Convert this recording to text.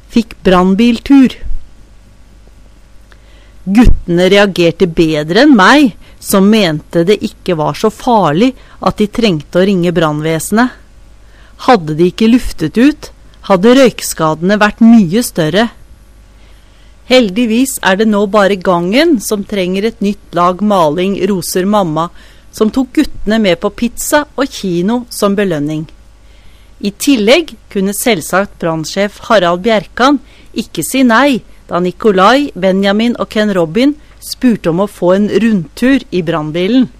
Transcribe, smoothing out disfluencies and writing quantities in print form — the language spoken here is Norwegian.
fikk brannbiltur. Guttene reagerte bedre enn meg, som mente det ikke var så farlig at de trengte å ringe brannvesenet. Hadde de ikke luftet ut, hadde røykskadene vært mye større. Heldigvis er det nå bare gangen som trenger et nytt lag maling, roser mamma, som tok guttene med på pizza og kino som belønning. I tillegg kunne selvsagt brannsjef Harald Bjerkan ikke si nei, da Nikolai, Benjamin og Ken Robin spurte om å få en rundtur i brannbilen.